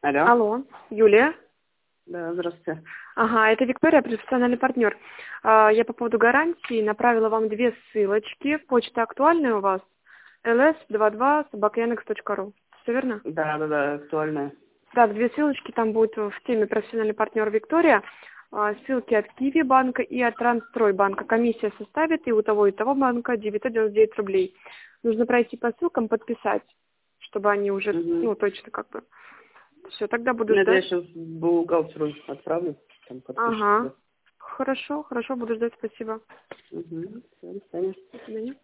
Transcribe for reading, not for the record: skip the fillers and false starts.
Алло. Алло, Юлия? Да, здравствуйте. Ага, это Виктория, профессиональный партнер. Я по поводу гарантии направила вам две ссылочки. Почта актуальная у вас? ls22@yandex.ru. Все верно? Да, актуальная. Да, две ссылочки там будут в теме профессиональный партнер Виктория. Ссылки от Киви банка и от Трансстрой банка. Комиссия составит и у того банка 999 рублей. Нужно пройти по ссылкам, подписать, чтобы они уже, точно как бы. Все, тогда буду Нет, я ждать. сейчас бухгалтеру отправлю. Там подпишется. Ага. Хорошо, буду ждать, спасибо. Все, до свидания. До свидания.